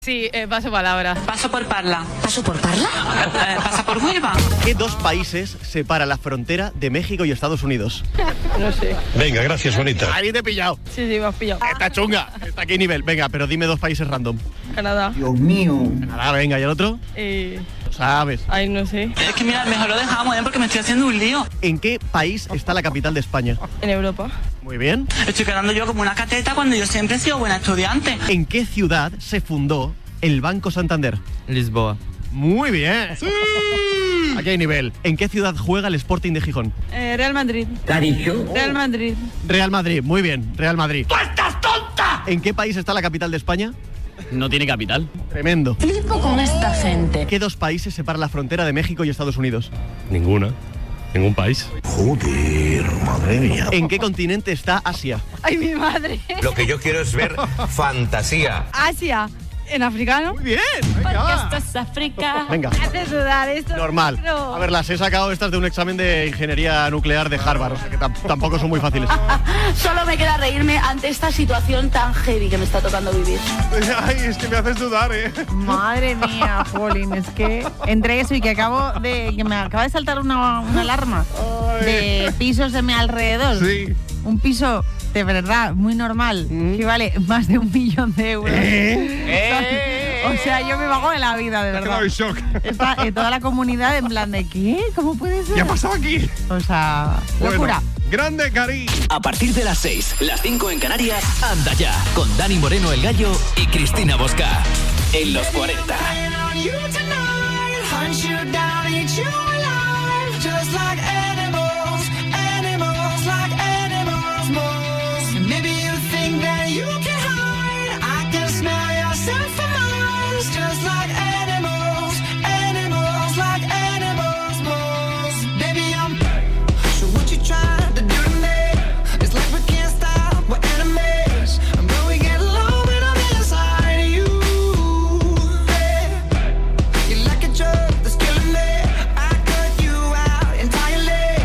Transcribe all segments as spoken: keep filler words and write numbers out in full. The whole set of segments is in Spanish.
Sí, eh, paso palabra. Paso por Parla. ¿Paso por Parla? Eh, ¿Pasa por Huelva? ¿Qué dos países separa la frontera de México y Estados Unidos? No sé. Venga, gracias, bonita. Ahí te he pillado. Sí, sí, me has pillado. Está chunga. Está aquí nivel. Venga, pero dime dos países random. Canadá. Dios mío. Canadá, venga, ¿y el otro? Eh, Lo sabes. ay, no sé. Es que mira, mejor lo dejamos, ¿eh? Porque me estoy haciendo un lío. ¿En qué país está la capital de España? En Europa. Muy bien. Estoy quedando yo como una cateta cuando yo siempre he sido buena estudiante. ¿En qué ciudad se fundó el Banco Santander? Lisboa. Muy bien. Sí. Aquí hay nivel. ¿En qué ciudad juega el Sporting de Gijón? Eh, Real Madrid. ¿Te ha dicho? Real Madrid. Real Madrid. Muy bien, Real Madrid. ¡Tú estás tonta! ¿En qué país está la capital de España? No tiene capital. Tremendo. Flipo con esta gente. ¿Qué dos países separan la frontera de México y Estados Unidos? Ninguna. Ningún país. Joder, madre mía. ¿En qué continente está Asia? Ay, mi madre. Lo que yo quiero es ver fantasía. Asia. En africano. Muy bien. Venga. Esto es África. Venga. Me hace sudar esto. Normal. No. A ver, las he sacado estas de un examen de ingeniería nuclear de Harvard, o sea que tam- tampoco son muy fáciles. Solo me queda reírme ante esta situación tan heavy que me está tocando vivir. Ay, es que me haces dudar, ¿eh? Madre mía, Jolín, es que entre eso y que acabo de que me acaba de saltar una, una alarma de pisos de mi alrededor. Sí. Un piso de verdad muy normal que vale más de un millón de euros. ¿Eh? O sea, yo me vago de la vida, de Me he verdad. quedado en shock. Está eh, toda la comunidad en plan de ¿qué? ¿Cómo puede ser? ¿Qué ha pasado aquí? O sea, locura. Bueno, grande, Cari. A partir de las seis, las cinco en Canarias, anda ya, con Dani Moreno el Gallo y Cristina Bosca. En los cuarenta. That's killing me. I cut you out entirely.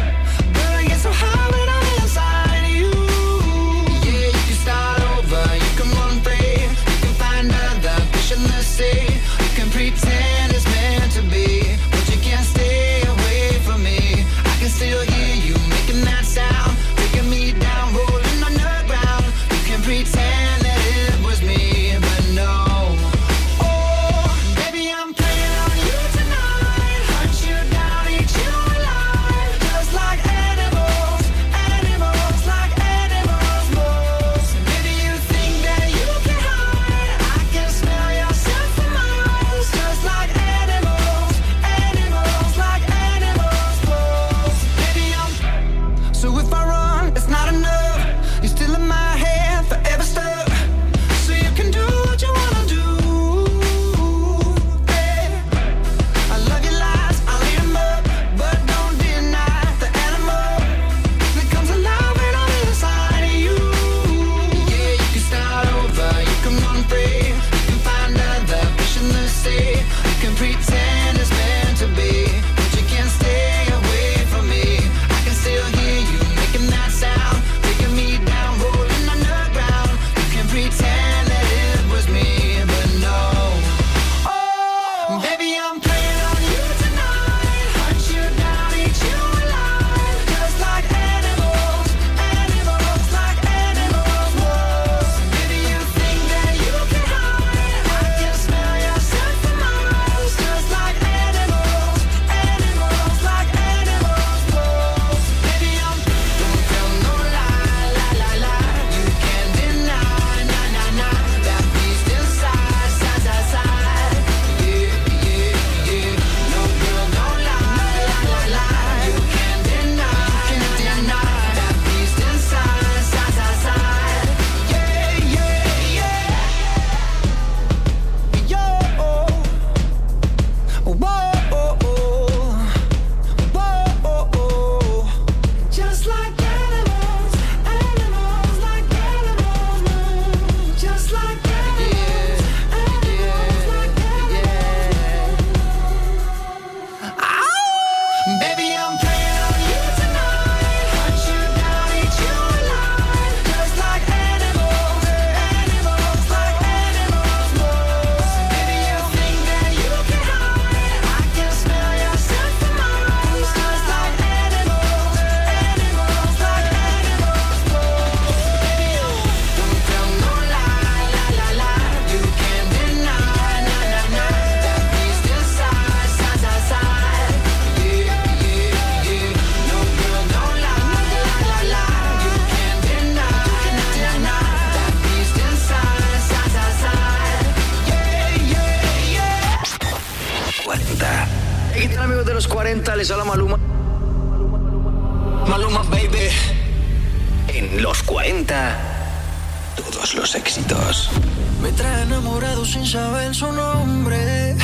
amigos de los cuarenta? Les habla Maluma. Maluma, baby. En los cuarenta, todos los éxitos. Me trae enamorado sin saber su nombre.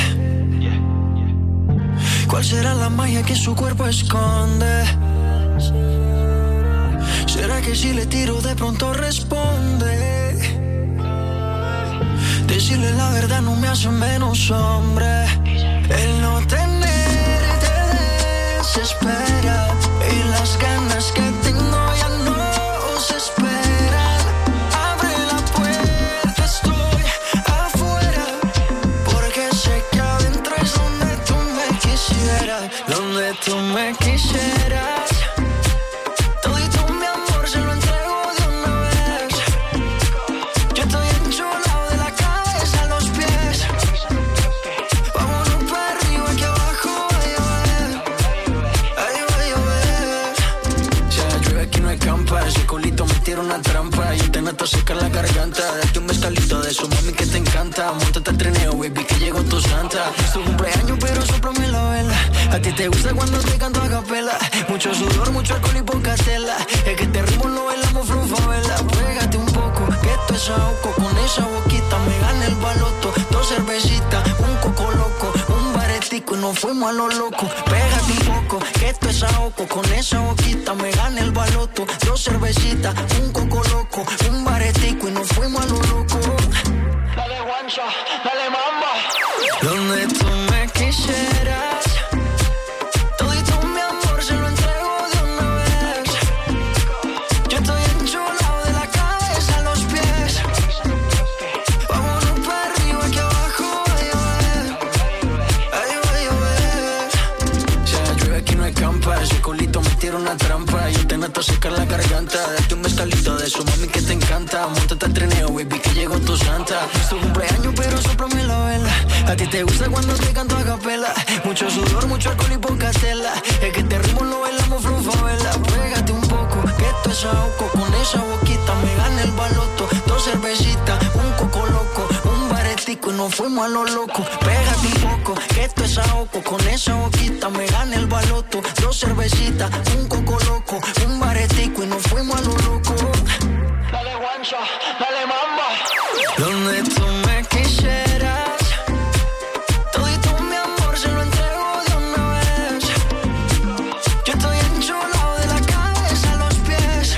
¿Cuál será la magia que su cuerpo esconde? ¿Será que si le tiro de pronto responde? Decirle la verdad no me hace menos hombre. El no tener te desespera y las ganas que tengo ya no se esperan. Abre la puerta, estoy afuera, porque sé que adentro es donde tú me quisieras, donde tú me quisieras. Una trampa, yo te nato secar la garganta. Date un mezcalito de su mami que te encanta. Móntate al trineo, baby, que llegó tu santa. Es tu cumpleaños, pero sóplame la vela. A ti te gusta cuando te canto a capela. Mucho sudor, mucho alcohol y poca tela. Es que te ritmo lo bailamos frufavela. Pégate un poco, que esto es ahogo. Con esa boquita me gana el baloto. Dos cervecitas, un coco loco, un baretico y nos fuimos a lo loco. Pégate un poco, que esto es ahogo. Con esa boquita me gana el baloto. Dos cervecitas, un coco loco, un baretico y nos fuimos a lo loco. Dale guancha, dale mamba. Donde tú me quisieras, todito mi amor se lo entrego de una vez. Yo estoy enchulado de la cabeza a los pies. Vámonos para arriba que abajo va a llover. Ay, va a llover. Si la llueve aquí no escampa, ese colito me tira una trampa. Yo te nato a secar la garganta. Date un mezcalito de su mami que te encanta. Móntate al trineo, baby, que llegó tu santa. Es tu cumpleaños, pero sóplame la vela. A ti te gusta cuando te canto a capela. Mucho sudor, mucho alcohol y poca tela. Es que te ritmo lo bailamos frufavela. Pégate un poco, que esto es ahogo. Con esa boquita me gana el baloto. Dos cervecitas, un coco loco, un baretico y nos fuimos a lo loco. Pégate un poco, que esto es ahogo. Con esa boquita me gana el baloto. Dos cervecitas, un coco loco, un baretico y nos fuimos a lo loco. Dale guancha, dale mamba. Donde tú me quisieras, todito mi amor se lo entrego de una vez. Yo estoy enchulado de la cabeza a los pies.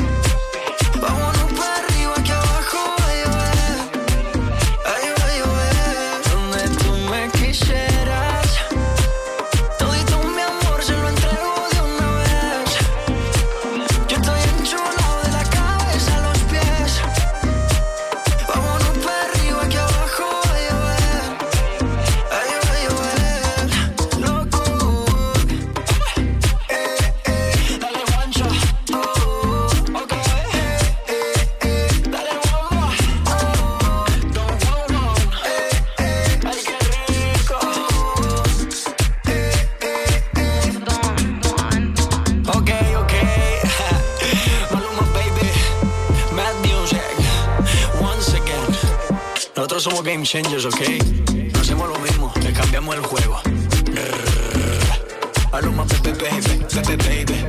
Vámonos para arriba que abajo va a llover. Ay, va a llover. Donde tú me quisieras, todito mi amor se lo entrego de una vez. Yo estoy enchulado de la cabeza a los pies. Vámonos para arriba que abajo va a llover. Ay, va a llover. Loco. Eh, eh. Dale guancha. Oh, ok. Eh, eh, eh. Dale bomba. Oh, don't hold on. Eh, eh. Ay, qué rico. Eh, eh, eh. Ok, ok. Maluma, baby. Mad music. Once again. Nosotros somos game changers, ok. No hacemos lo mismo, le cambiamos el juego. Maluma, baby, baby, baby, baby.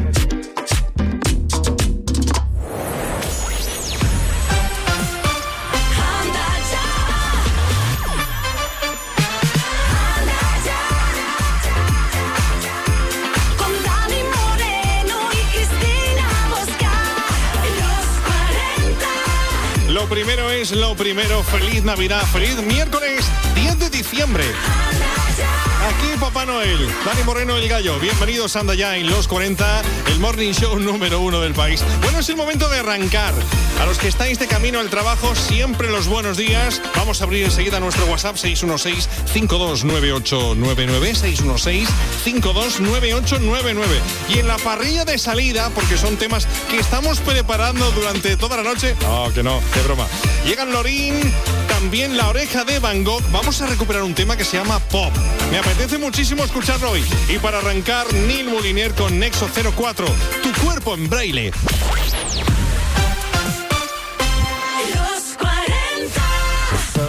Con Dani Moreno y Cristina Bosca. Los cuarenta. Lo primero es lo primero. Feliz Navidad, feliz miércoles diez de diciembre. Aquí Papá Noel, Dani Moreno, el Gallo. Bienvenidos, anda ya en Los cuarenta, el morning show número uno del país. Bueno, es el momento de arrancar. A los que estáis de camino al trabajo, siempre los buenos días. Vamos a abrir enseguida nuestro WhatsApp seis uno seis, cinco dos nueve ocho nueve nueve, seis uno seis, cinco dos nueve ocho nueve nueve. Y en la parrilla de salida, porque son temas que estamos preparando durante toda la noche. No, que no, qué broma. Llegan Lorín, también La Oreja de Van Gogh. Vamos a recuperar un tema que se llama Pop. Me apetece muchísimo escucharlo hoy. Y para arrancar, Neil Moliner con Nexo cero cuatro, Tu cuerpo en braille. Los cuarenta.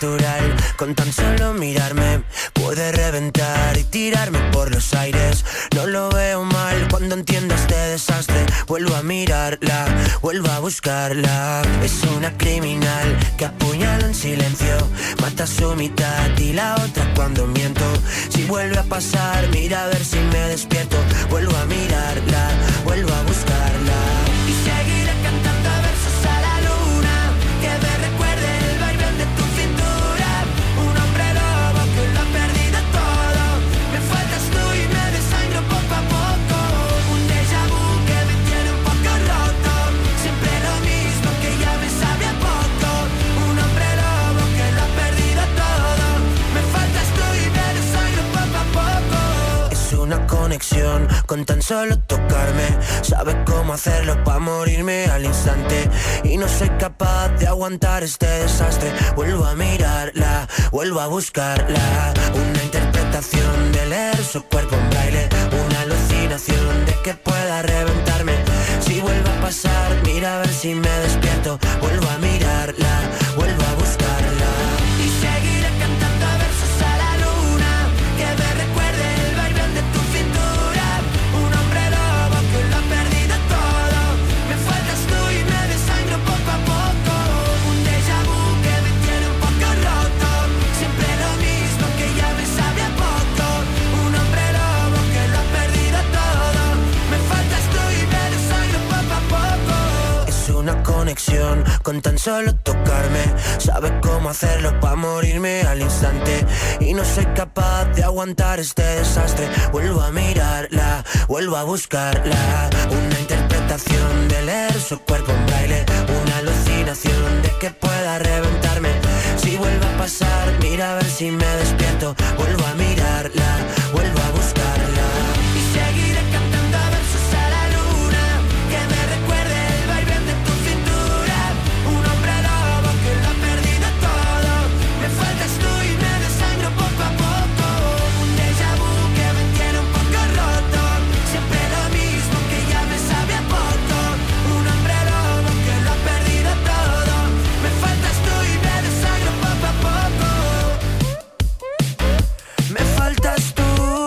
natural. Con tan solo mirarme puede reventar y tirarme por los aires. No lo veo mal cuando entiendo este desastre. Vuelvo a mirarla, vuelvo a buscarla. Es una criminal que apuñala en silencio, mata a su mitad y la otra cuando miento. Si vuelve a pasar, mira a ver si me despierto. Vuelvo a mirarla, vuelvo a buscarla. Y seguiré cantando versos a la luna, que me recuerde el vaivén de tu cintura. Un hombre lobo que lo ha perdido todo. Me faltas tú y me desangro poco a poco. Un déjà vu que me tiene un poco roto. Siempre lo mismo que ya me sabe a poco. Un hombre lobo que lo ha perdido todo. Me faltas tú y me desangro poco a poco. Es una conexión con tan solo tocarme. Sabe cómo hacerlo pa' morirme al instante. Y no soy capaz de aguantar este desastre. Vuelvo a mirarla, vuelvo a buscarla. Una interpretación de leer su cuerpo en braille. Una alucinación de que pueda reventarme. Si vuelve a pasar, mira a ver si me despierto. Vuelvo a mirarla, vuelvo a buscarla. Y seguiré cantando versos a la luna, que me recuerde el vaivén de tu cintura. Un hombre lobo que lo ha perdido todo. Me faltas tú y me desangro poco a poco. Un déjà vu que me tiene un poco roto. Siempre lo mismo que ya me sabe a poco. Un hombre lobo que lo ha perdido todo. Me faltas tú y me desangro poco a poco. Es una conexión con tan solo tocarme. Sabe cómo hacerlo pa' morirme al instante. Y no soy capaz de aguantar este desastre. Vuelvo a mirarla, vuelvo a buscarla. Una interpretación de leer su cuerpo en braille. Una alucinación de que pueda reventarme. Si vuelve a pasar, mira a ver si me despierto. Vuelvo a mirarla, vuelvo a buscarla. Y seguiré cantando versos a la luna, que me recuerde el vaivén de tu cintura. Un hombre lobo que lo ha perdido todo. Me faltas tú y me desangro poco a poco. Un déjà vu que me tiene un poco roto. Siempre lo mismo que ya me sabe a poco. Un hombre lobo que lo ha perdido todo. Me faltas tú y me desangro poco a poco. Me faltas tú.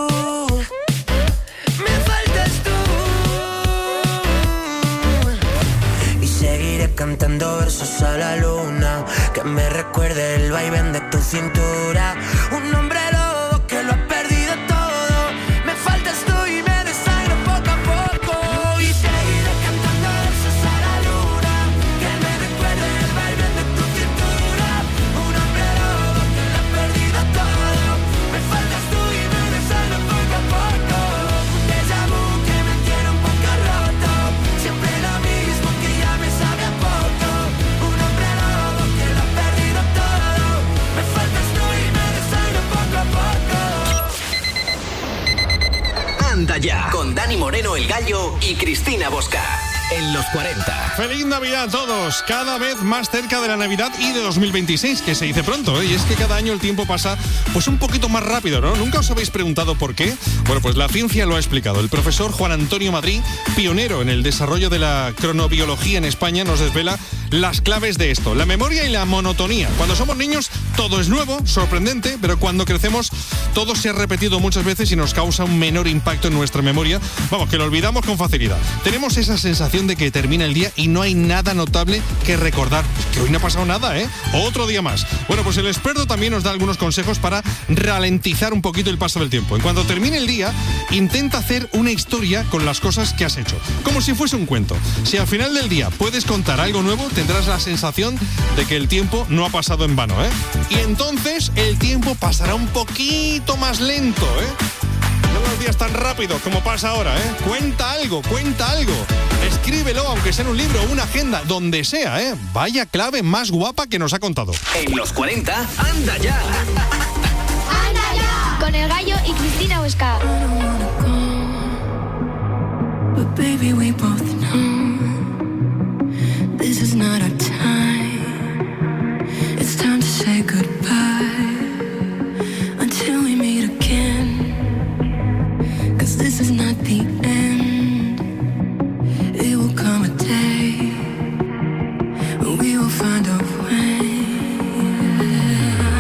Me faltas tú. Y seguiré cantando versos a la luna, que me recuerde el vaivén de tu cintura. Un hombre lobo que lo ha perdido todo. Me faltas tú y me desangro poco a poco. Y seguiré cantando versos a la luna, que me recuerde el vaivén de tu cintura. Un hombre lobo que lo ha perdido todo. Me faltas tú y me desangro poco a poco. Un déjà vu que me tiene un poco roto. Siempre lo mismo que ya me sabe a poco. Un hombre lobo que lo ha perdido todo. Me faltas tú y me desangro poco a poco. Anda ya, con Dani Moreno el Gallo y Cristina Bosca. En los cuarenta. ¡Feliz Navidad a todos! Cada vez más cerca de la Navidad y de dos mil veintiséis, que se dice pronto, ¿eh? Y es que cada año el tiempo pasa pues un poquito más rápido, ¿no? ¿Nunca os habéis preguntado por qué? Bueno, pues la ciencia lo ha explicado. El profesor Juan Antonio Madrid, pionero en el desarrollo de la cronobiología en España, nos desvela las claves de esto. La memoria y la monotonía. Cuando somos niños todo es nuevo, sorprendente, pero cuando crecemos todo se ha repetido muchas veces y nos causa un menor impacto en nuestra memoria. Vamos, que lo olvidamos con facilidad. Tenemos esa sensación de que termina el día y no hay nada notable que recordar. Que hoy no ha pasado nada, ¿eh? Otro día más. Bueno, pues el experto también nos da algunos consejos para ralentizar un poquito el paso del tiempo. En cuanto termine el día, intenta hacer una historia con las cosas que has hecho, como si fuese un cuento. Si al final del día puedes contar algo nuevo, tendrás la sensación de que el tiempo no ha pasado en vano, ¿eh? Y entonces el tiempo pasará un poquito más lento, ¿eh? No los días tan rápido como pasa ahora, ¿eh? Cuenta algo, cuenta algo. Escríbelo, aunque sea en un libro o una agenda, donde sea, ¿eh? Vaya clave más guapa que nos ha contado. En los cuarenta, anda ya. ¡Anda ya! Con el Gallo y Cristina Bosca. But baby, we both know this is not our time. It's time to say goodbye until we meet again. 'Cause this is not the end. It will come a day when we will find a way.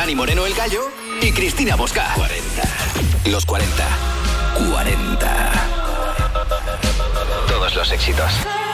Dani Moreno el Gallo y Cristina Bosca. cuarenta. Los cuarenta. cuarenta. Todos los éxitos.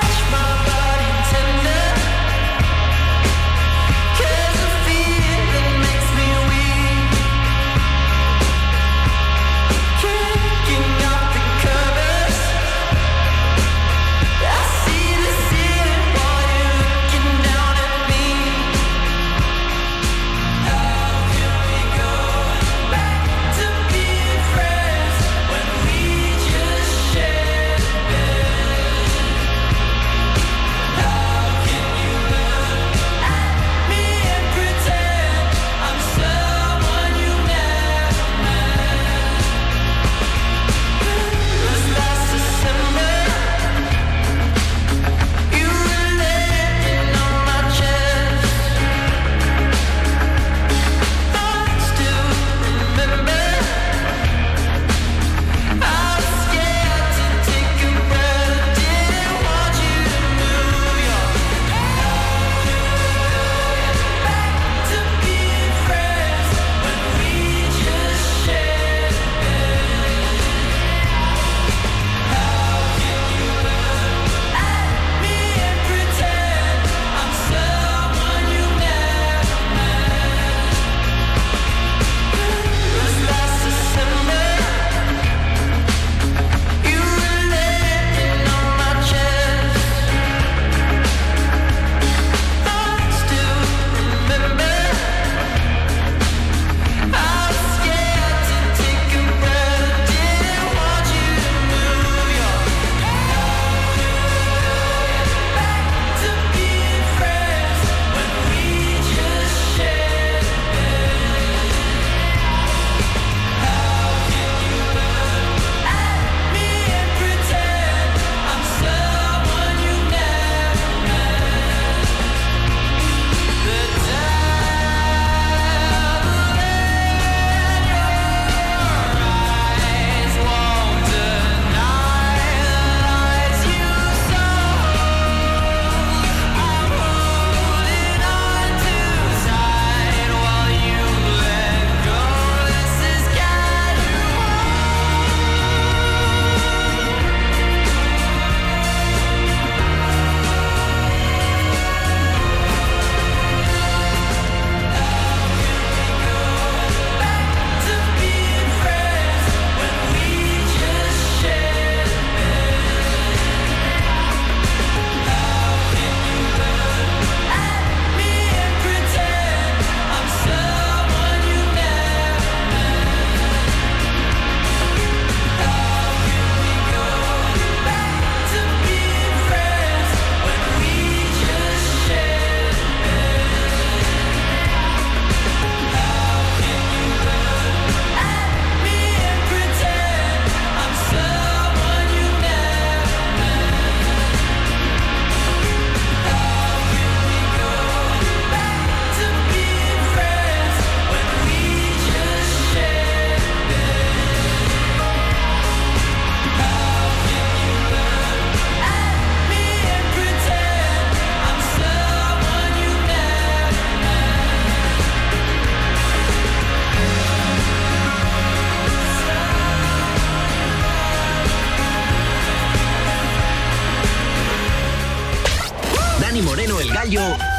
Dani Moreno el Gallo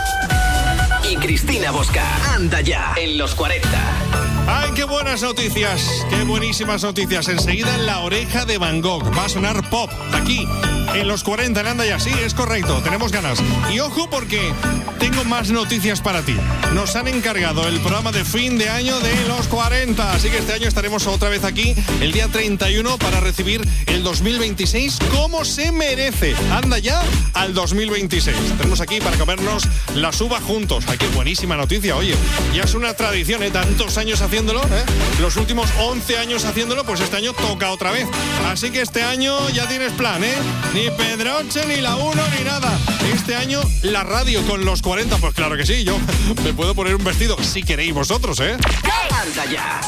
y Cristina Bosca. Anda ya en los cuarenta. ¡Ay, qué buenas noticias! ¡Qué buenísimas noticias! Enseguida en La Oreja de Van Gogh. Va a sonar pop aquí, en los cuarenta, en Anda Ya. Sí, es correcto, tenemos ganas. Y ojo porque tengo más noticias para ti. Nos han encargado el programa de fin de año de los cuarenta. Así que este año estaremos otra vez aquí, el día treinta y uno, para recibir el dos mil veintiséis como se merece. Anda ya al dos mil veintiséis. Tenemos aquí para comernos la uva juntos. ¡Ay, qué buenísima noticia! Oye, ya es una tradición, ¿eh? Tantos años haciendo haciéndolo, ¿eh? Los últimos once años haciéndolo, pues este año toca otra vez. Así que este año ya tienes plan, ¿eh? Ni Pedroche, ni la uno, ni nada. Este año la radio con los cuarenta, pues claro que sí, yo me puedo poner un vestido, si queréis vosotros, ¿eh? ¡Anda ya!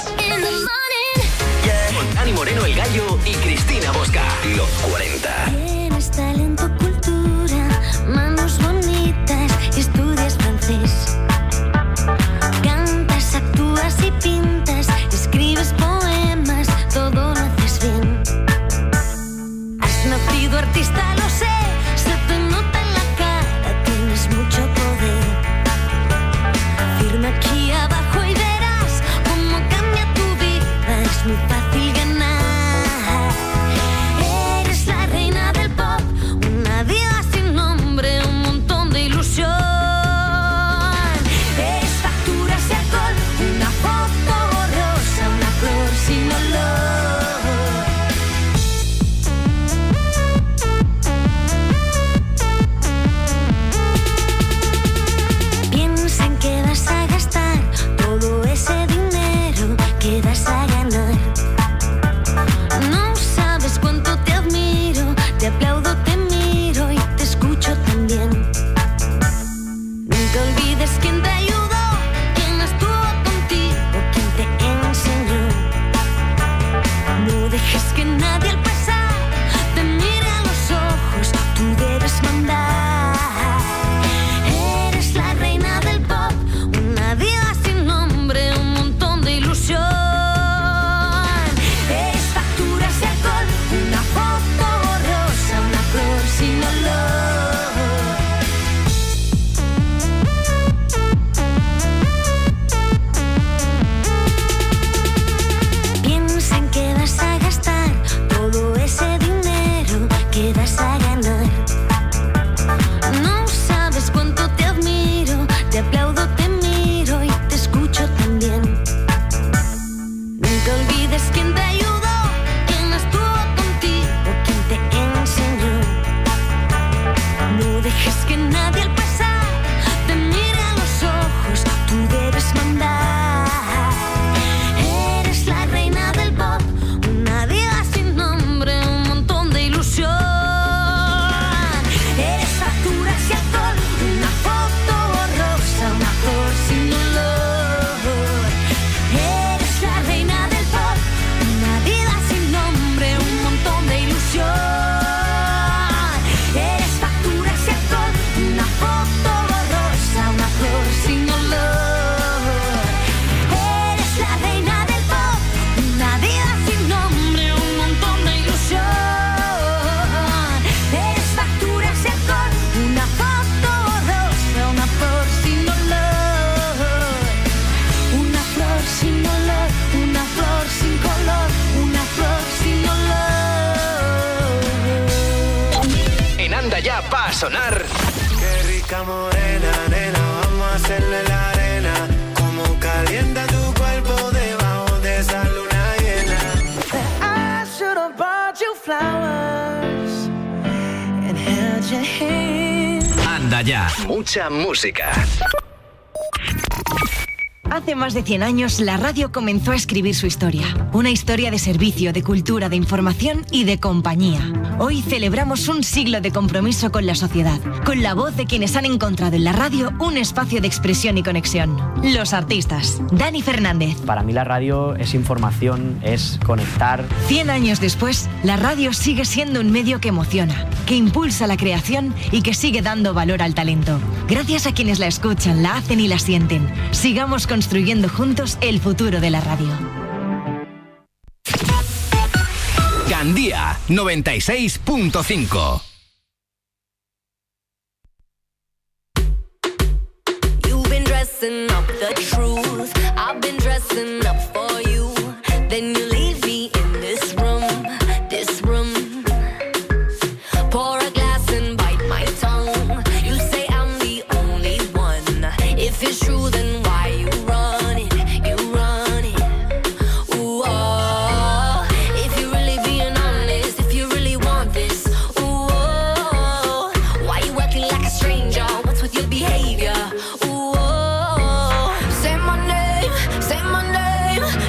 Con Dani Moreno el Gallo y Cristina Bosca. Los cuarenta. Tienes talento, cultura, manos bonitas y estudias francés. Cantas, actúas y pintas, escribes poemas, todo lo haces bien. Has nacido artista, lo sé, se te nota en la cara, tienes mucho poder. Firma aquí abajo y verás cómo cambia tu vida, es muy fácil ganar. Eres la reina del pop, una diva sin nombre, un montón de ilusión. Eres facturas y alcohol, una foto borrosa, una flor sin olor. Piensa en que vas a gastar todo ese dinero que vas a ganar. No sabes cuánto te admiro, te aplaudo, te miro y te escucho también. Nunca olvides quién te ayudó, quién estuvo contigo, quién te enseñó. No dejes que nadie al pasar te mire a los ojos, tú debes mandar. Eres la reina del pop, una diva sin nombre, un montón de ilusión. Eres facturas y alcohol, una foto borrosa, una flor sin olor. Piensa en que vas a gastar todo ese dinero que vas a ganar. No sabes cuánto te admiro, te aplaudo, te miro y te escucho también. Nunca olvides quién te ayudó, quién estuvo contigo, quién te enseñó. No dejes que nadie al pasar te mire a los ojos, tú debes mandar. Eres la reina del pop, una diva sin nombre, un montón de ilusión. Eres facturas y alcohol, una foto borrosa, una flor sin olor. Eres la reina del pop, una diva sin nombre, un montón de ilusión. Eres facturas y alcohol, una foto borrosa, una flor sin olor. Eres la reina del pop, una diva sin nombre, un montón de ilusión. Eres facturas y alcohol, una foto borrosa, una flor sin olor. Una flor sin olor, una flor sin color, una flor sin olor. En Anda Ya va a sonar Qué rica morena, nena, vamos a hacerle la arena. Como calienta tu cuerpo debajo de esa luna llena. I should have bought you flowers and held your hand. Anda Ya. Mucha música. Hace más de cien años, la radio comenzó a escribir su historia. Una historia de servicio, de cultura, de información y de compañía. Hoy celebramos un siglo de compromiso con la sociedad, con la voz de quienes han encontrado en la radio un espacio de expresión y conexión. Los artistas. Dani Fernández. Para mí la radio es información, es conectar. Cien años después, la radio sigue siendo un medio que emociona, que impulsa la creación y que sigue dando valor al talento. Gracias a quienes la escuchan, la hacen y la sienten. Sigamos construyendo juntos el futuro de la radio. Gandía noventa y seis punto cinco. You've been dressing up the truth. I've been dressing up for you. Then you leave me in this room, this room. Pour a glass and bite my tongue. You say I'm the only one. If it's true, then why you run it? You run it. Ooh, oh. If you're really being honest, if you really want this, ooh, oh. Why you acting like a stranger? What's with your behavior? Ooh, oh. Say my name, say my name.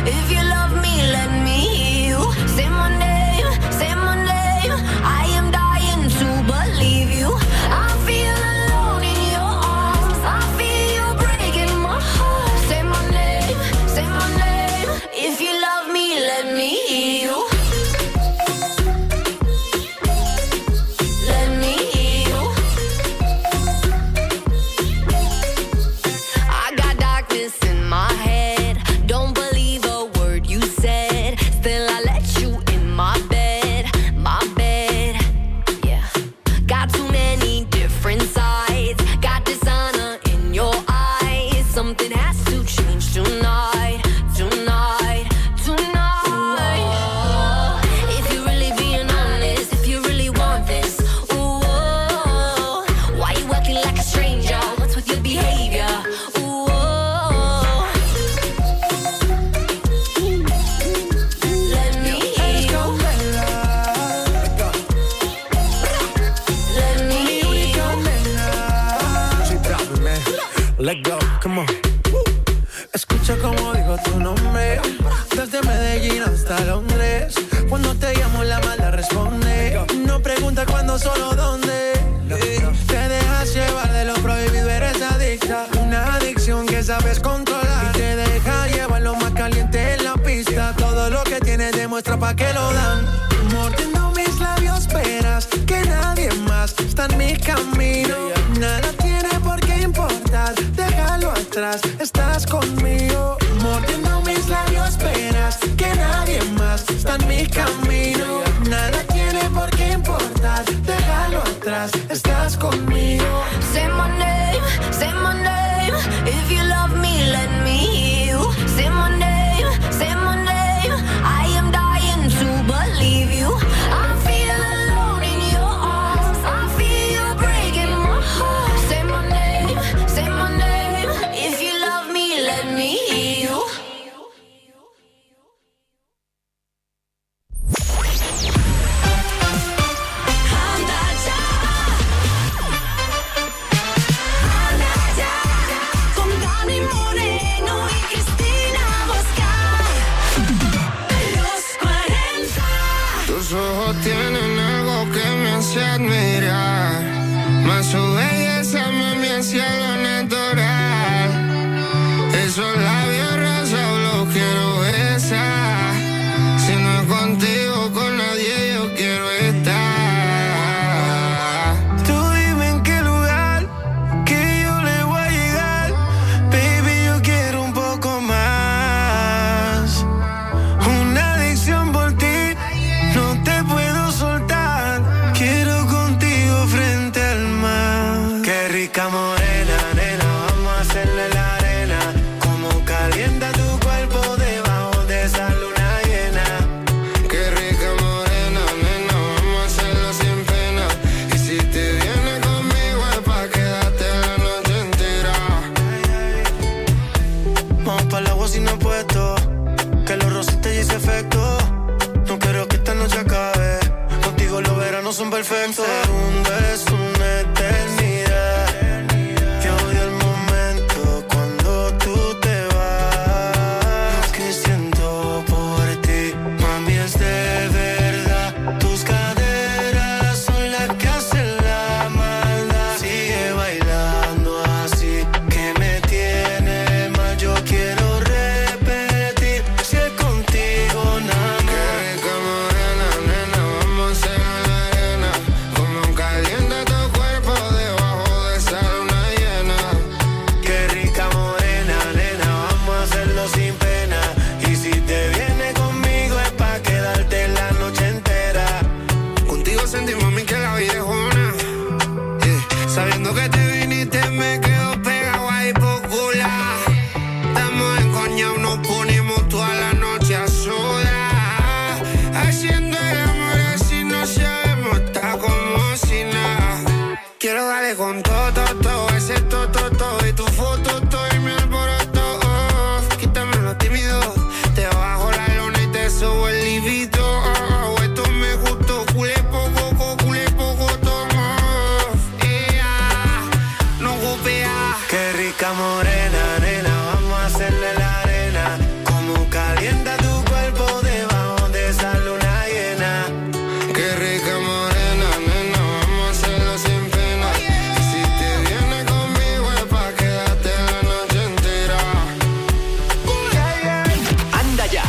tu nombre. Desde Medellín hasta Londres. Cuando te llamo la mala responde. No pregunta cuándo, solo dónde. Te dejas llevar de lo prohibido, eres adicta. Una adicción que sabes controlar. Y te deja llevar lo más caliente en la pista. Todo lo que tienes demuestra pa' que lo dan. Mordiendo mis labios, verás que nadie más está en mi camino. Nada tiene por qué importar, déjalo atrás, estás conmigo. Mordiendo mis labios, verás que nadie más está en mi camino. Nada tiene por qué importar, déjalo atrás, estás conmigo. Say my name, say my name. If you love me, let me hear you. Say my name, say my name. I am dying to believe you. I feel alone in your arms. I feel you breaking my heart. Say my name, say my name. If you love me, let me hear you. Tus ojos tienen algo que me hace admirar. Más su belleza me hace algo natural. Esos labios rosados los quiero besar. Si no es contigo, con nadie yo quiero estar. Tú dime en qué lugar que yo le voy a llegar. Baby, yo quiero un poco más. Una adicción por ti. No te puedo soltar, quiero contigo frente al mar. Qué rica morena, nena, vamos a hacerle la arena. Como calienta tu cuerpo debajo de esa luna llena. Qué rica morena, nena, vamos a hacerlo sin pena. Y si te vienes conmigo es pa' quedarte la noche entera. Vamos para el agua sin apuesto, que los rositas ya hice efecto. No quiero que esta noche acabe. Contigo los veranos son perfectos. Un segundo es una eternidad. Yo odio el momento cuando tú te vas. Lo que siento por ti, mami, es de verdad. Tus caderas son las que hacen la maldad. Sigue bailando así, que me tiene mal. Yo quiero repetir, si es contigo nada más. Sabiendo que te viniste me quedo pegado ahí por cular. Estamos encoñados, nos ponemos toda la noche a sudar. Haciendo el amor así no sabemos, está como si nada. Quiero darle con todo, todo, todo, ese todo, todo, todo. Y tu foto, todo y mi alboroto. Oh, quítame lo tímido, te bajo la lona y te subo el libido. Oh, oh, esto me gustó, culé poco, culé poco, todo. Qué rica morena, nena, vamos a hacerle la arena. Como calienta tu cuerpo debajo de esa luna llena. Qué rica morena, nena, vamos a hacerlo sin pena. Y si te vienes conmigo es pa' quedarte la noche entera. Anda ya.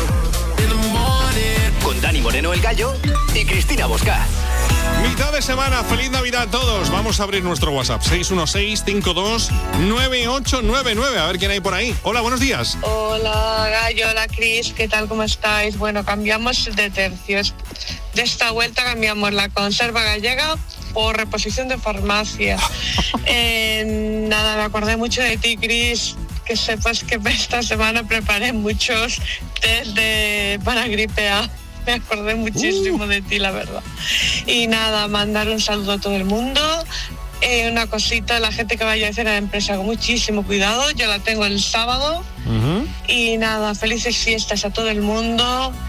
Con Dani Moreno el Gallo y Cristina Bosca. Mitad de semana, feliz Navidad a todos. Vamos a abrir nuestro WhatsApp, seis uno seis, cinco dos, nueve ocho nueve nueve. A ver quién hay por ahí. Hola, buenos días. Hola, Gallo, hola, Cris. ¿Qué tal, cómo estáis? Bueno, cambiamos de tercios. De esta vuelta cambiamos la conserva gallega por reposición de farmacia. eh, nada, me acordé mucho de ti, Cris. Que sepas que esta semana preparé muchos test de, para gripe A. Me acordé muchísimo uh. de ti, la verdad. Y nada, mandar un saludo a todo el mundo. Eh, una cosita, la gente que vaya a hacer a la empresa con muchísimo cuidado. Yo la tengo el sábado. Uh-huh. Y nada, felices fiestas a todo el mundo.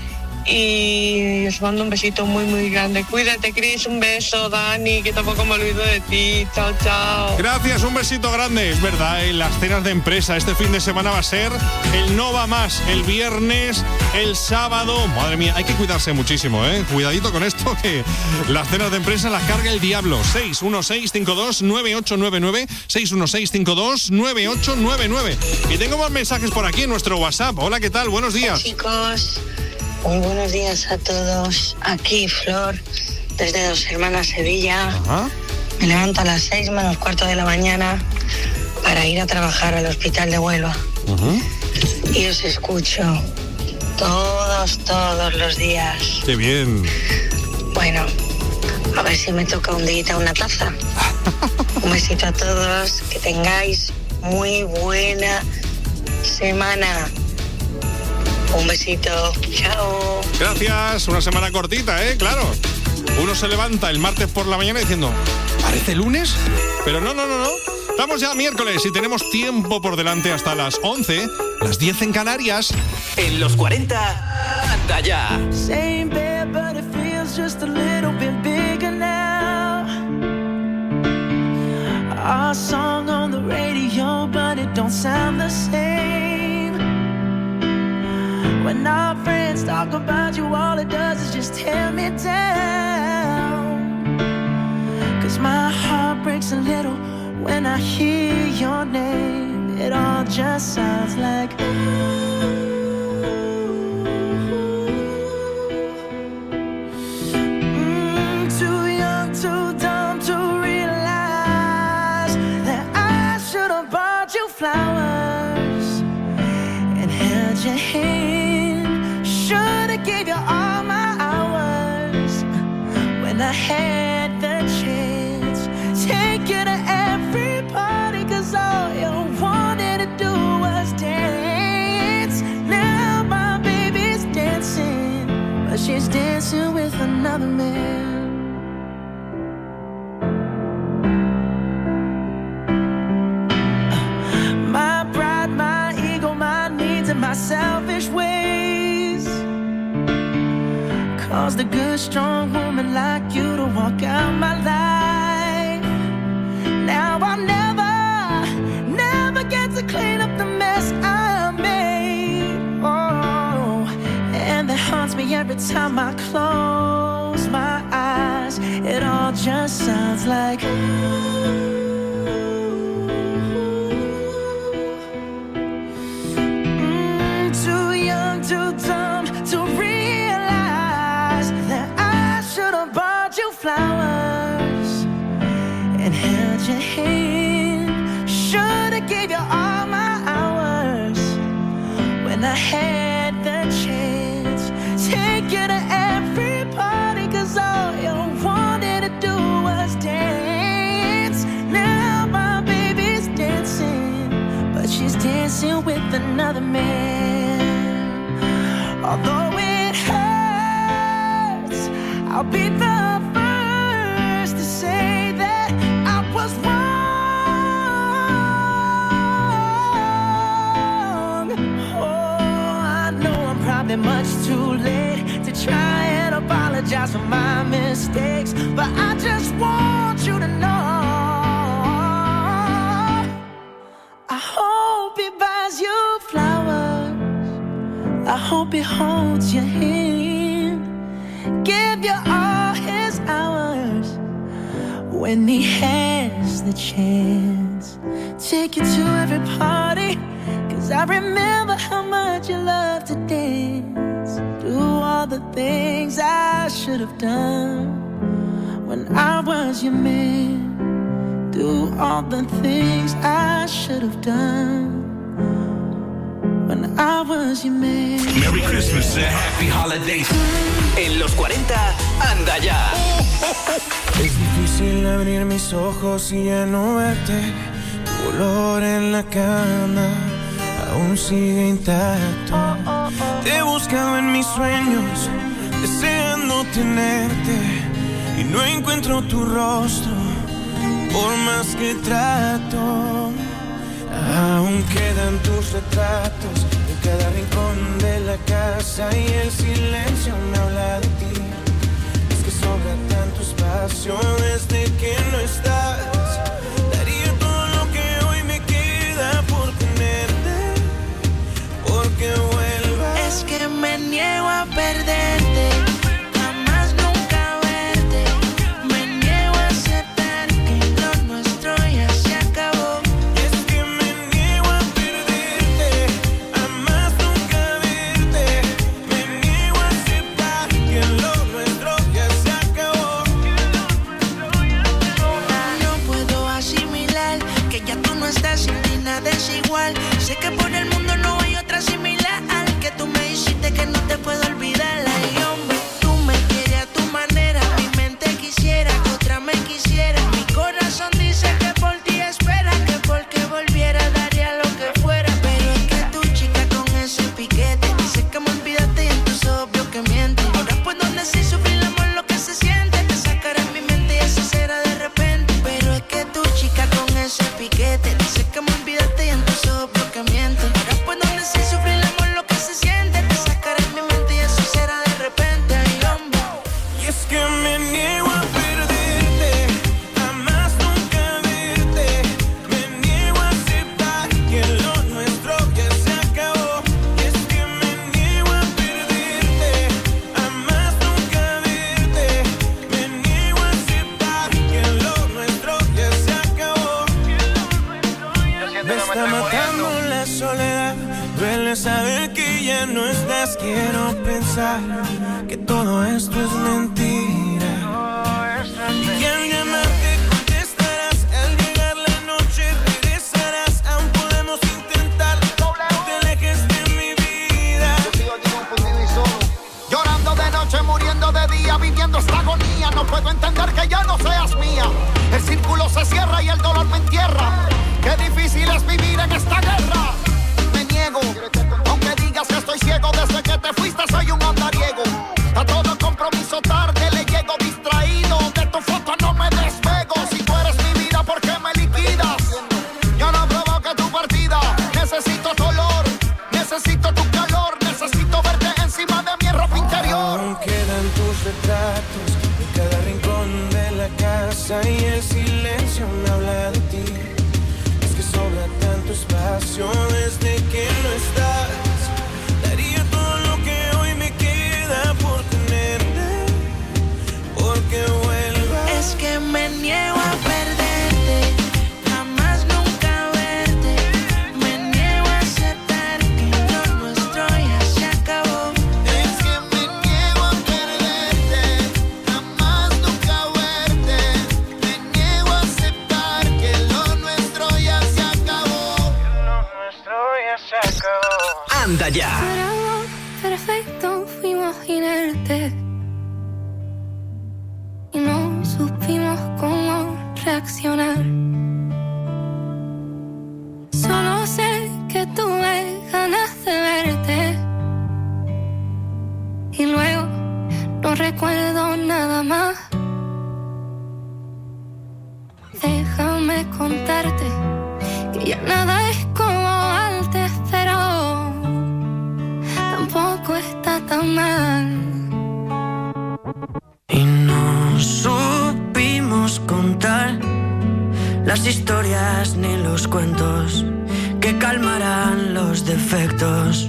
y os mando un besito muy muy grande. Cuídate, Cris, un beso, Dani, que tampoco me olvido de ti. Chao, chao. Gracias, un besito grande. Es verdad, en las cenas de empresa este fin de semana va a ser el no va más, el viernes, el sábado. Madre mía, hay que cuidarse muchísimo, ¿eh? Cuidadito con esto, que las cenas de empresa las carga el diablo. seis uno seis cinco dos nueve ocho nueve nueve, seis uno seis cinco dos nueve ocho nueve nueve. Y tengo más mensajes por aquí en nuestro WhatsApp. Hola, ¿qué tal? Buenos días. Chicos, muy buenos días a todos. Aquí Flor, desde Dos Hermanas, Sevilla. Ajá. Me levanto a las seis menos cuarto de la mañana para ir a trabajar al hospital de Huelva. Uh-huh. Y os escucho todos, todos los días. ¡Qué bien! Bueno, a ver si me toca un día una taza. Un besito a todos, que tengáis muy buena semana. Un besito, chao. Gracias, una semana cortita, ¿eh? Claro. Uno se levanta el martes por la mañana diciendo, ¿parece lunes? Pero no, no, no, no. Estamos ya miércoles y tenemos tiempo por delante hasta las once, las diez en Canarias. En los cuarenta, anda ya. Same bed, but it feels just a little bit bigger now. Our song on the radio, but it don't sound the same. When our friends talk about you, all it does is just tear me down. 'Cause my heart breaks a little when I hear your name. It all just sounds like mm, too young, too dumb to realize that I should have bought you flowers and held your hand. Should have gave you all my hours when I had the chance. Take you to every party, 'cause all you wanted to do was dance. Now my baby's dancing, but she's dancing with another man. My pride, my ego, my needs, and my selfish ways caused a good, strong woman like you to walk out my life. Now I'll never, never get to clean up the mess I made. Oh, and that haunts me every time I close my eyes. It all just sounds like mm, too young, too dumb to realize that I should have bought you flowers and held your hand. Should've gave you all my hours when I had the chance. Take you to every party, 'cause all you wanted to do was dance. Now my baby's dancing, but she's dancing with another man. Although it hurts, I'll be the first to say that I was wrong. Oh, I know I'm probably much too late to try and apologize for my mistakes, but I just want you to know I hope he buys you flowers. I hope he holds your hand, give you all his hours when he has the chance. Take you to every party, 'cause I remember how much you love to dance. Do all the things I should have done when I was your man. Do all the things I should have done when I was your man. Merry Christmas and Happy Holidays. En los cuarenta, anda ya. Es difícil abrir mis ojos y ya no verte. Tu olor en la cama aún sigue intacto. Te he buscado en mis sueños, deseando tenerte, y no encuentro tu rostro, por más que trato. Aún quedan tus retratos en cada rincón de la casa. casa y el silencio me habla de ti. Es que sobra tanto espacio desde que no estás. Daría todo lo que hoy me queda por tenerte, porque vuelvas. Es que me niego a perderte, jamás nunca verte. Me niego a aceptar que lo nuestro ya se acabó. Es que me niego a perderte, jamás nunca verte. Me niego a aceptar que lo nuestro ya se acabó. No puedo asimilar que ya tú no estás y ni nada es igual. Sé que por el mundo no hay otra similar. Que tú me hiciste que no te puedo olvidar. Ay, hombre, tú me quieres a tu manera. Mi mente quisiera que otra me quisiera. Mi corazón dice que por ti espera, que porque volviera daría lo que fuera. Pero es que tu chica con ese piquete dice que me olvidaste y entonces obvio que miente. Ahora puedo decir sufrir el amor lo que se siente. Te sacará en mi mente y eso será de repente. Pero es que tu chica con ese piquete dice que me olvidaste y entonces obvio que miente. Ahora puedo decir sufrir el amor lo que se siente. Te sacará en mi mente y eso será de repente. Ay, hombre. Y es que me niego a perderte, jamás nunca verte. Me niego a aceptar que lo nuestro ya se acabó. Y es que me niego a perderte, jamás nunca verte. Me niego a aceptar que lo nuestro ya se acabó. Me está matando la soledad, duele saber que ya no estás. Quiero pensar que todo esto es mentira. Y que al llamarte contestarás, al llegar la noche regresarás. Aún podemos intentar, no te alejes de mi vida. Yo sigo aquí confundido y solo, llorando de noche, muriendo de día, viviendo esta agonía. No puedo entender que ya no seas mía. El círculo se cierra y el dolor me entierra. Qué difícil es vivir en esta guerra. Me niego, aunque digas que estoy ciego. Desde que te fuiste soy un andariego. A todo compromiso tarde le llego distraído. De tu foto no me despego. Si tú eres mi vida, ¿por qué me liquidas? Yo no provoqué tu partida. Necesito tu olor, necesito tu calor. Necesito verte encima de mi ropa interior. Aún quedan tus retratos en cada rincón de la casa y el silencio me habla de ti. Es que sobra tanto espacio desde que no estás. Daría todo lo que hoy me queda por tenerte, porque vuelvas. Es que me niego a perderte, jamás nunca verte. Me niego a aceptar que lo nuestro ya se acabó. Es que me niego a perderte, jamás nunca verte. Me niego a aceptar que lo nuestro ya se acabó. Lo nuestro ya se acabó. Anda ya. Éramos perfectos, fuimos inertes y no supimos cómo reaccionar. Solo sé que tuve ganas de verte y luego no recuerdo nada más. Déjame contarte que ya nada es como antes, pero tampoco está tan mal. Y no supimos contar las historias ni los cuentos que calmarán los defectos.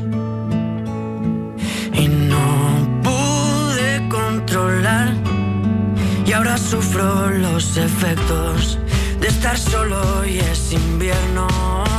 Y no pude controlar y ahora sufro los efectos de estar solo y es invierno.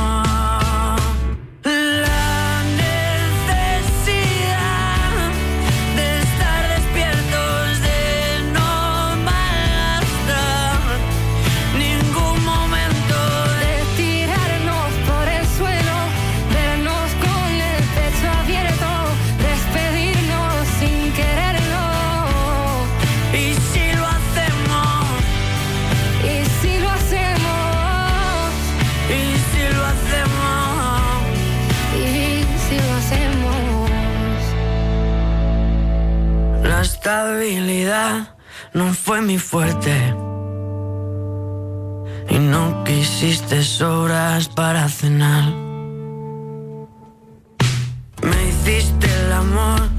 La estabilidad no fue mi fuerte y no quisiste sobras para cenar. Me hiciste el amor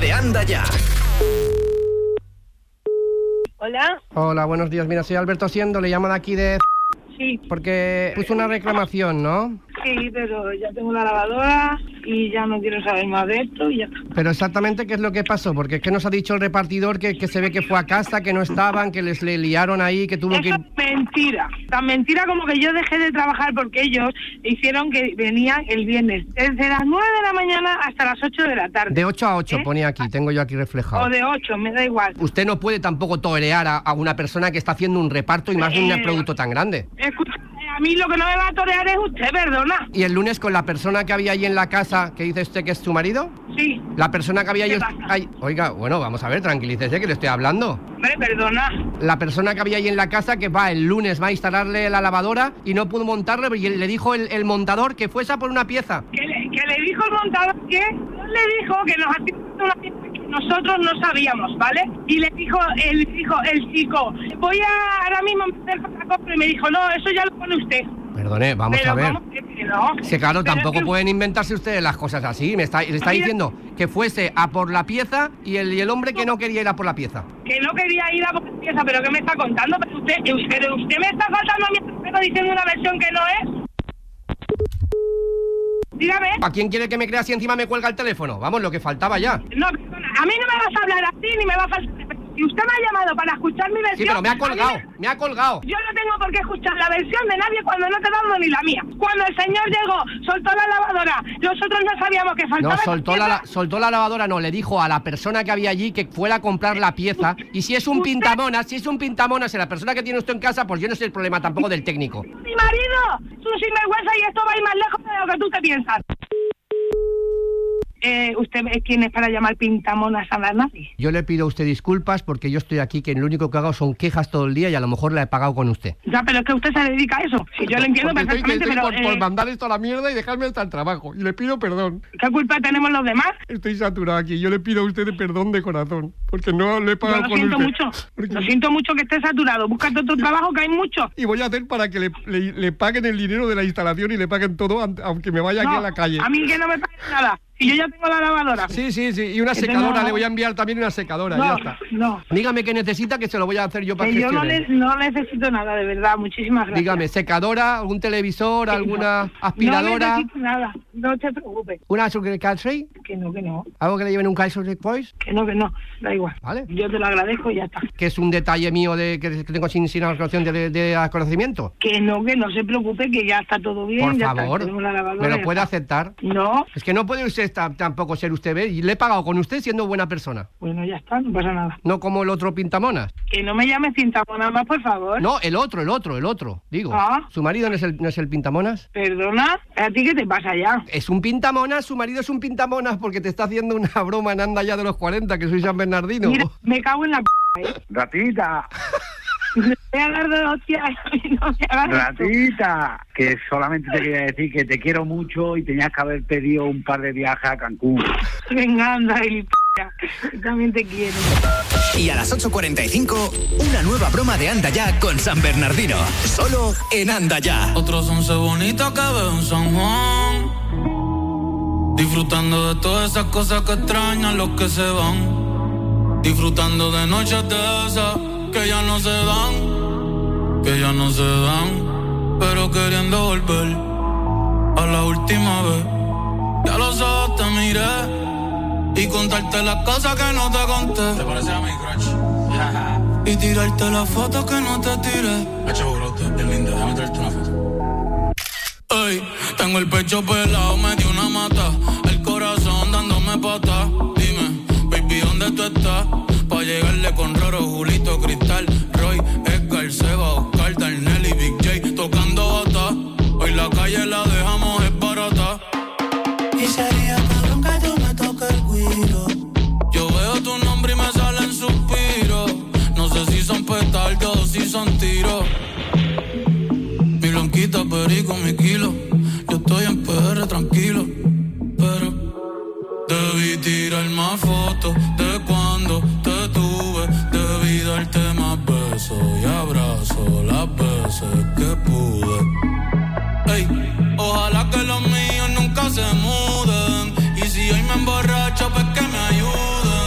de Anda Ya. Hola. Hola, buenos días. Mira, soy Alberto Siendo, le llamo de aquí de... Sí. Porque puso una reclamación, ¿no? Sí, pero ya tengo la lavadora y ya no quiero saber más de esto y ya está. Pero exactamente qué es lo que pasó, porque es que nos ha dicho el repartidor que, que se ve que fue a casa, que no estaban, que les le liaron ahí, que tuvo Eso que ir... es mentira, tan mentira como que yo dejé de trabajar porque ellos hicieron que venían el viernes desde las nueve de la mañana hasta las ocho de la tarde. De ocho a ocho, ¿Eh? ponía aquí, tengo yo aquí reflejado. O de ocho, me da igual. Usted no puede tampoco torear a, a una persona que está haciendo un reparto y más de un Eh, producto tan grande. Escucha, a mí lo que no me va a torear es usted, perdona. ¿Y el lunes con la persona que había allí en la casa, que dice usted que es su marido? Sí. La persona que había ¿Qué allí... pasa? Ay, oiga, bueno, vamos a ver, tranquilícese que le estoy hablando. Hombre, perdona. La persona que había ahí en la casa que va el lunes va a instalarle la lavadora y no pudo montarle y le dijo el, el montador que fuese a por una pieza. ¿Que le, que le dijo el montador que? Le dijo que nos hacía una pieza que nosotros no sabíamos, ¿vale? Y le dijo, él dijo el chico, voy a ahora mismo hacer otra cosa y me dijo, no, eso ya lo pone usted. Perdone, vamos Pero a ver. ¿cómo que no? Sí, claro, Pero tampoco que- pueden inventarse ustedes las cosas así. Me está, le está Mira- diciendo que fuese a por la pieza y el, y el hombre que no quería ir a por la pieza. Que no quería ir a por pieza, pero ¿qué me está contando? Pero usted, pero usted me está faltando a mi respeto diciendo una versión que no es. Dígame. ¿A quién quiere que me crea si encima me cuelga el teléfono? Vamos, lo que faltaba ya. No, perdona, a mí no me vas a hablar así ni me va a faltar respeto. Si usted me ha llamado para escuchar mi versión... Sí, pero me ha a mí colgado, me ha colgado. Yo no tengo por qué escuchar la versión de nadie cuando no te he dado ni la mía. Cuando el señor llegó, soltó la lavadora, nosotros no sabíamos que faltaba... No, esa soltó pieza. la, soltó la lavadora, no, le dijo a la persona que había allí que fuera a comprar la pieza. Y si es un pintamonas, si es un pintamonas en la persona que tiene usted en casa, pues yo no sé el problema tampoco del técnico. ¡Mi marido! Tú sinvergüenza y esto va a ir más lejos de lo que tú te piensas. Eh, ¿Usted es quién es para llamar pintamonas a la nadie? Yo le pido a usted disculpas porque yo estoy aquí que lo único que hago son quejas todo el día y a lo mejor la he pagado con usted. Ya, pero es que usted se dedica a eso. Si yo le entiendo Porque estoy- perfectamente, estoy pero... por, eh, por mandar esto a la mierda y dejarme hasta el trabajo. Y le pido perdón. ¿Qué culpa tenemos los demás? Estoy saturado aquí. Yo le pido a usted perdón de corazón. Porque no le he Yo pagado lo con siento usted. mucho. Porque- Lo siento mucho que esté saturado. Búscate otro trabajo que hay mucho. Y voy a hacer para que le, le- le paguen el dinero de la instalación y le paguen todo, an- aunque me vaya aquí No, a la calle. a mí que no me paguen nada. Y yo ya tengo la lavadora. Sí, sí, sí. Y una Que secadora. tengo- Le voy a enviar también una secadora. No, ya está. no. Dígame qué necesita que se lo voy a hacer yo para Que yo no, gestionar. ne- no necesito nada, de verdad. Muchísimas gracias. Dígame, secadora, algún televisor, Que alguna no. aspiradora, No necesito nada. No te preocupes. una Caltray, Que no, que no. algo que le lleven un Caltray Boys, Que no, que no. Da igual. ¿vale? Yo te lo agradezco y ya está. Que es un detalle mío de que que tengo sin, sin conocimiento de, de conocimiento. Que no, que no se preocupe, que ya está todo bien. Por ya favor, está, tenemos la lavadora, ¿me ya lo puede está. aceptar? No. Es que no puede usted ta- tampoco ser usted, ¿ve? Y le he pagado con usted siendo buena persona. Bueno, ya está, no pasa nada. No como el otro pintamonas. Que no me llames pintamonas más, por favor. No, el otro, el otro, el otro. Digo, Ah. ¿su marido no es el, no es el pintamonas? Perdona, ¿a ti qué te pasa ya? Es un pintamonas, su marido es un pintamonas porque te está haciendo una broma en Anda Ya de los cuarenta, que soy San Bernardino. Mira, me cago en la p***, ¿eh? Ratita, Me voy a dar de hostias y no me hagas esto. ratita, que solamente te quería decir que te quiero mucho y tenías que haber pedido un par de viajes a Cancún. Venga, anda, y p***, yo también te quiero. Y a las ocho cuarenta y cinco, una nueva broma de Anda Ya con San Bernardino. Solo en Anda Ya. Otros once bonitas que veo en San Juan, disfrutando de todas esas cosas que extrañan los que se van, disfrutando de noches de esas que ya no se dan, que ya no se dan, pero queriendo volver a la última vez. Ya los ojos te miré y contarte las cosas que no te conté. ¿Te parece a mi crush? Y tirarte las fotos que no te tiré. Echa brote, es linda, déjame traerte una foto. Ey, tengo el pecho pelado, me dio una mata, el corazón dándome pata. Dime, baby, ¿dónde tú estás? Pa' llegarle con Roro, Julito, Cristal, Roy, Edgar, Seba, Oscar, Darnell y Big J tocando bata. Hoy la calle la dejamos es barata. Y sería cabrón que tú me toques el guiro. Yo veo tu nombre y me salen suspiros. No sé si son petardos o si son tiros. Mi blanquita perico, mi kilo. Yo estoy en P R tranquilo, pero debí tirar más fotos de cuando te tuve. Debí darte más besos y abrazos las veces que pude. Ey, ojalá que los míos nunca se muden. Y si hoy me emborracho, pues que me ayuden.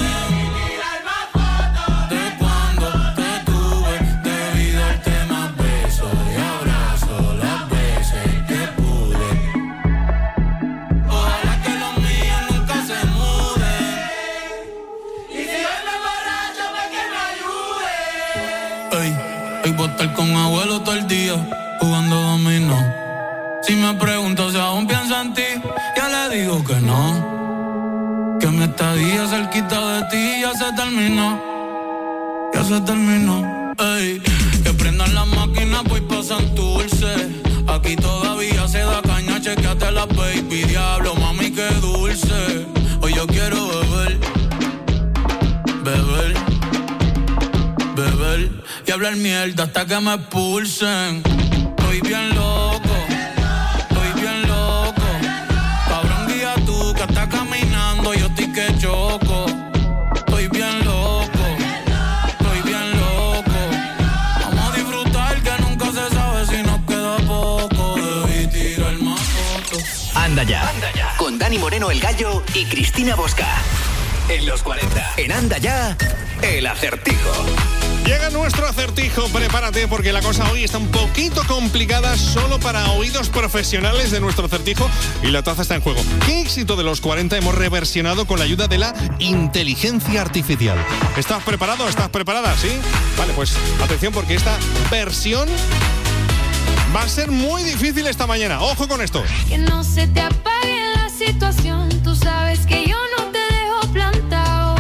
Hoy voy a estar con abuelo todo el día, jugando dominó. Si me pregunto si aún pienso en ti, ya le digo que no. Que mi estadía cerquita de ti ya se terminó. Ya se terminó. Ey, que prendan las máquinas, voy pa' Santurce. Aquí todavía se da caña, chequeate la baby. Diablo, mami, qué dulce. Hoy yo quiero beber, beber, beber y hablar mierda hasta que me expulsen. Estoy bien loco, estoy bien loco. Cabrón, guía tú que estás caminando, yo estoy que choco. Estoy bien loco, estoy bien loco. Vamos a disfrutar que nunca se sabe si nos queda poco. Debí tirar más fotos. Anda ya, Anda ya, con Dani Moreno el Gallo y Cristina Bosca. En los cuarenta, en Anda ya, el acertijo. Llega nuestro acertijo, prepárate porque la cosa hoy está un poquito complicada solo para oídos profesionales de nuestro acertijo y la taza está en juego. ¿Qué éxito de los cuarenta hemos reversionado con la ayuda de la inteligencia artificial? ¿Estás preparado? ¿Estás preparada? ¿Sí? Vale, pues atención porque esta versión va a ser muy difícil esta mañana. ¡Ojo con esto! Que no se te apague la situación, tú sabes que yo no te dejo plantado.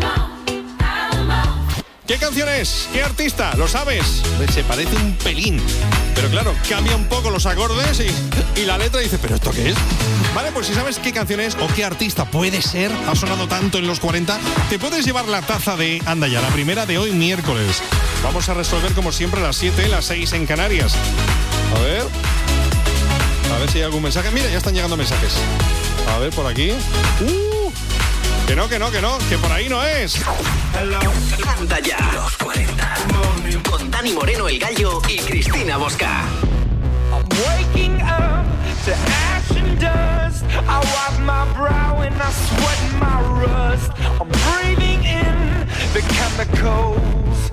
¿Qué canción es? ¿Qué artista? ¿Lo sabes? Se parece un pelín. Pero claro, cambia un poco los acordes y, y la letra dice, ¿pero esto qué es? Vale, pues si sabes qué canción es o qué artista puede ser, ha sonado tanto en los cuarenta, te puedes llevar la taza de Anda ya, la primera de hoy miércoles. Vamos a resolver como siempre a las siete, las seis en Canarias. A ver. A ver si hay algún mensaje. Mira, ya están llegando mensajes. A ver, por aquí. ¡Uh! Que no, que no, que no, que por ahí no es. Anda ya, los cuarenta. Con Dani Moreno el Gallo y Cristina Bosca. I'm waking up to ash and dust. I wipe my brow and I sweat my rust. I'm breathing in the chemicals.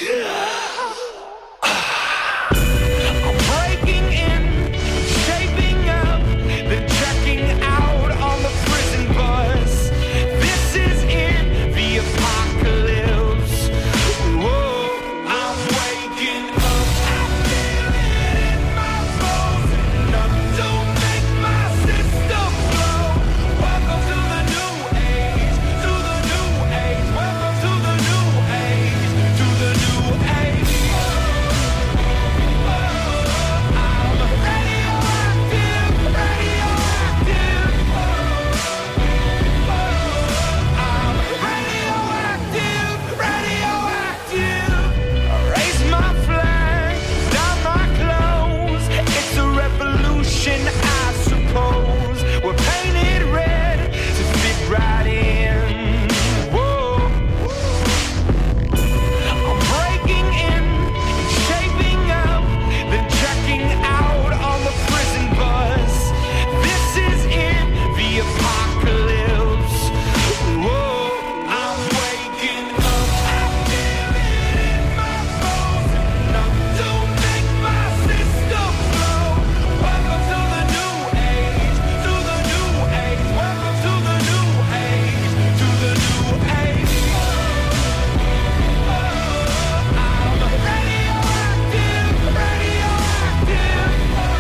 I'm breaking in, shaping up, then checking out on the prison bus. This is in the apocalypse. Whoa, I'm waking up. I feel it in my bones. Enough to make my system blow. Welcome to the new age, to the new age. Welcome to the new age, to the new age. I suppose we're painted red to fit right in. Whoa. I'm breaking in and shaping up, then checking out on the prison bus. This is in the apocalypse. Whoa. I'm waking up. I feel it in my bones. Enough to make my system blow. Welcome to the new age, to the new age. Welcome to the new age, to the new age. I'm radioactive, radioactive.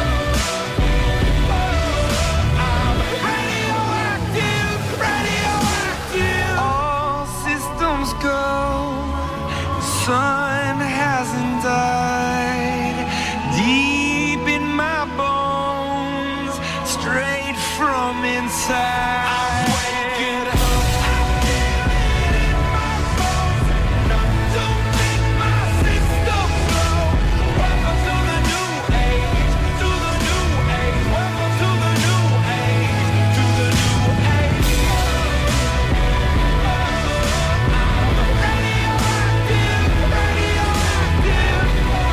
I'm radioactive, radioactive. All systems go. The sun hasn't died. Deep in my bones, straight from inside. I'm waking up. I feel it in my bones. Enough to make my system blow. Welcome to the new age, to the new age. Welcome to the new age, to the new age. I'm radioactive, radioactive.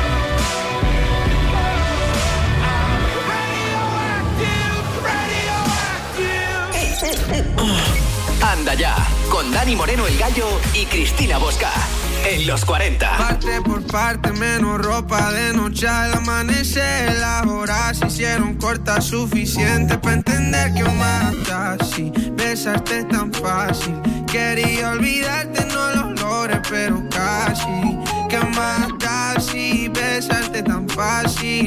Anda ya, con Dani Moreno el Gallo y Cristina Bosca. En los cuarenta. Parte por parte, menos ropa de noche al amanecer. Las horas se hicieron cortas, suficiente para entender que matas. Si besarte es tan fácil, quería olvidarte, no lo logré, pero casi. Que más da si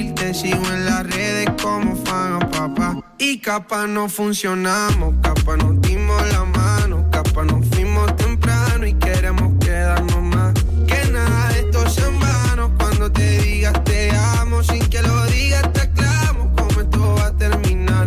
fácil. Te sigo en las redes como fan a papá. Y capaz no funcionamos, capaz nos dimos la mano, capaz nos fuimos temprano y queremos quedarnos más. Que nada de esto sea en vano. Cuando te digas te amo, sin que lo digas te aclamo cómo esto va a terminar.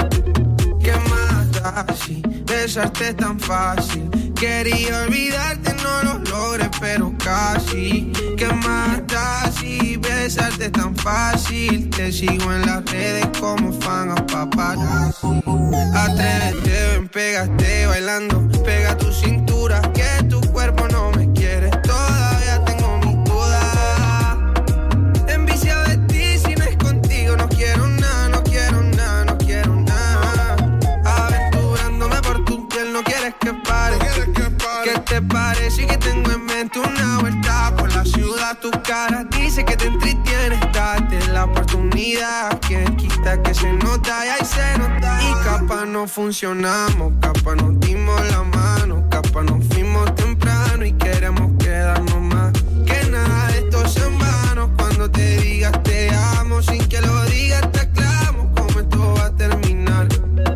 ¿Qué más da si besarte es tan fácil? Quería olvidarte, no lo logré, pero casi. ¿Qué más da si besarte es tan fácil? Te sigo en las redes como fan a paparazzi. Atrévete, ven, pégate bailando. Pega tu cintura, que tu cuerpo no me quiere. Todavía tengo mis dudas. Enviciado de ti, si no es contigo, no quiero nada, no quiero nada, no quiero nada. Aventurándome por tu piel, no quieres que pare. ¿Qué te parece que tengo en mente una vuelta por la ciudad? Tu cara dice que te entretienes, date la oportunidad. Quien quita que se nota y ahí se nota. Y capaz no funcionamos, capaz nos dimos la mano, capaz nos fuimos temprano y queremos quedarnos más. Que nada de esto sea en vano. Cuando te digas te amo, sin que lo digas te aclamo cómo esto va a terminar.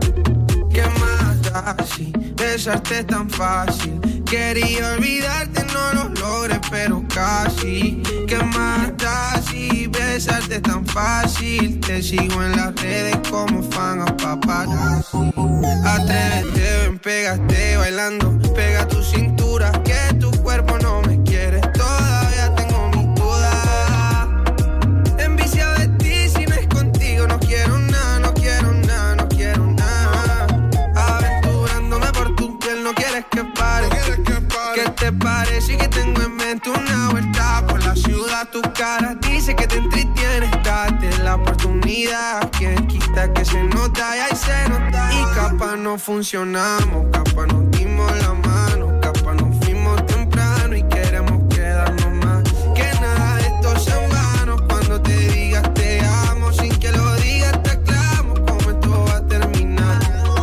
¿Qué más da si besarte es tan fácil? Quería olvidarte, no lo logré, pero casi. ¿Qué más da si besarte es tan fácil? Te sigo en las redes como fan a paparazzi. Atrévete, ven, pégate bailando. Pega tu cintura, que tu cuerpo no me quiere. Todavía tengo mis dudas. Enviciado de ti, si no es contigo, no quiero nada, no quiero nada, no quiero nada. Aventurándome por tu piel, no quieres que pare. ¿Qué te parece que tengo en mente una vuelta por la ciudad? Tu cara dice que te entretienes, date la oportunidad. Quien quita que se nota y ahí se nota. Y capaz no funcionamos, capaz nos dimos la mano, capaz nos fuimos temprano y queremos quedarnos más. Que nada de esto sea en vano. Cuando te digas te amo, sin que lo digas te aclamo cómo esto va a terminar.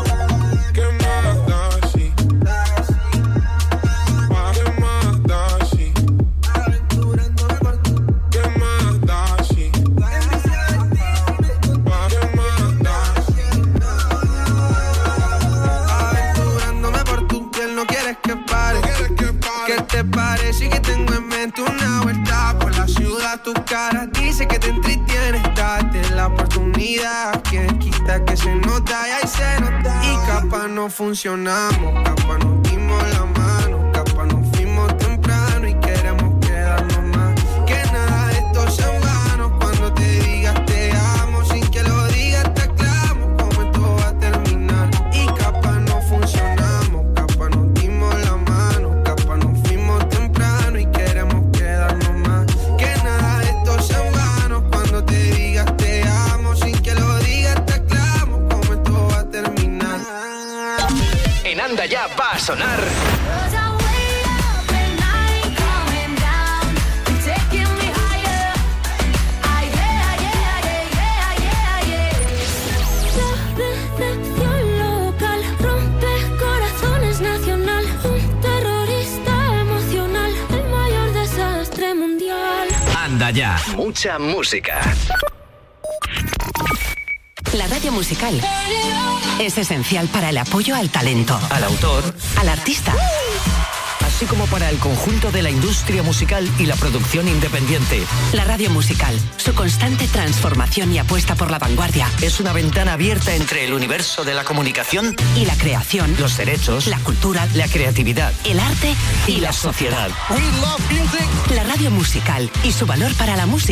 ¿Qué más da si? ¿Te parece que tengo en mente una vuelta por la ciudad? Tu cara dice que te entretienes, date la oportunidad. Quien quita que se nota y ahí se nota. Y capaz no funcionamos, capaz nos dimos la mano, capaz nos fuimos temprano y queremos quedarnos más. Que nada de esto sea en vano. Cuando te digas te amo, sin que lo digas te aclamo cómo esto va a terminar. Y capaz no funcionamos, capaz nos dimos la mano, capaz nos fuimos temprano y queremos quedarnos más. Que nada de esto sea en vano. Cuando te digas te amo, sin que lo digas te aclamo cómo esto va a terminar. En Anda Ya va a sonar Anda Ya. Mucha música. La radio musical es esencial para el apoyo al talento, al autor, al artista, así como para el conjunto de la industria musical y la producción independiente. La radio musical, su constante transformación y apuesta por la vanguardia, es una ventana abierta entre el universo de la comunicación y la creación, los derechos, la cultura, la creatividad, el arte y, y la sociedad. La radio musical y su valor para la música